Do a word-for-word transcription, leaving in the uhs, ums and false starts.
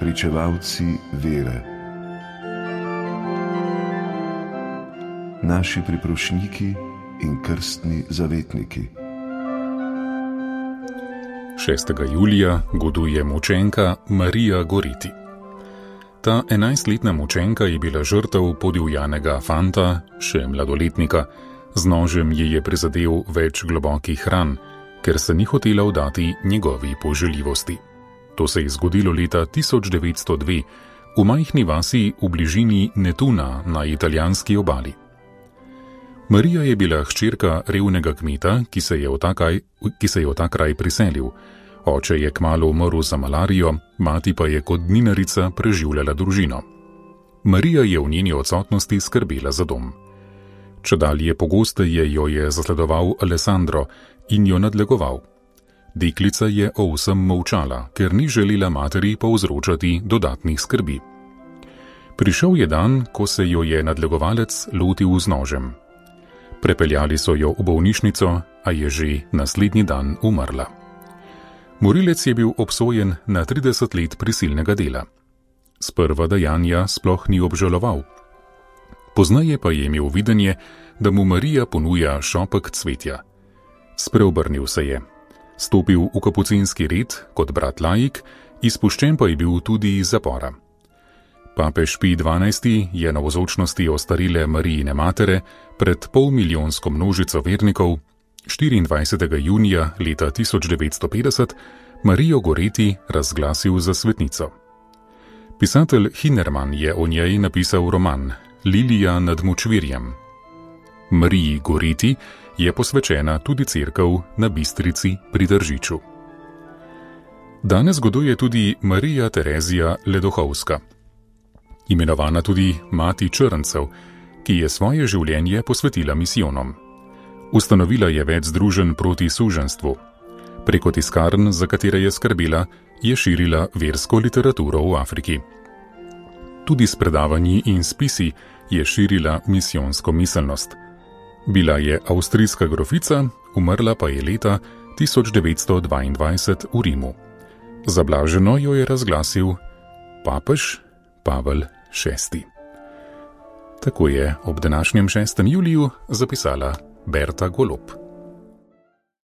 pričevalci vere, naši priprošniki in krstni zavetniki. šestega julija goduje mučenka Marija Goreti. Ta enajstletna mučenka je bila žrtev podivjanega fanta, še mladoletnika. Z nožem ji je prizadel več globokih ran, ker se ni hotela vdati njegovi poželjivosti. To se je zgodilo leta tisoč devetsto dve v majhni vasi v bližini Netuna na italijanski obali. Marija je bila hčerka revnega kmeta, ki se je v ta kraj, ki se je v ta kraj priselil. Oče je kmalu umrl za malarijo, mati pa je kot dninarica preživljala družino. Marija je v njeni odsotnosti skrbela za dom. Čedalje pogosteje jo je zasledoval Alessandro in jo nadlegoval. Deklica je o vsem molčala, ker ni želela materi povzročati dodatnih skrbi. Prišel je dan, ko se jo je nadlegovalec lotil z nožem. Prepeljali so jo v bolnišnico, a je že naslednji dan umrla. Morilec je bil obsojen na trideset let prisilnega dela. Sprva dejanja sploh ni obžaloval. Pozneje pa je imel videnje, da mu Marija ponuja šopek cvetja. Spreobrnil se je. Stopil v kapucinski red kot brat laik, izpuščen pa je bil tudi iz zapora. Papež Pij dvanajsti je na navzočnosti ostarele Marijine matere pred polmilijonsko množico vernikov štiriindvajsetega junija leta tisoč devetsto petdeset Marijo Goreti razglasil za svetnico. Pisatelj Hinnerman je o njej napisal roman Lilija nad močvirjem. Mariji Goreti je posvečena tudi cerkev na Bistrici pri Tržiču. Danes goduje tudi Marija Terezija Ledohovska, imenovana tudi mati črncev, ki je svoje življenje posvetila misijonom. Ustanovila je več združenj proti suženjstvu. Preko tiskarn, za katere je skrbela, je širila versko literaturo v Afriki. Tudi s predavanji in spisi je širila misijonsko miselnost. Bila je avstrijska grofica, umrla pa je leta tisoč devetsto dvaindvajset v Rimu. Za blaženo jo je razglasil papež Pavel šesti. Tako je ob današnjem šestem juliju zapisala Berta Golob.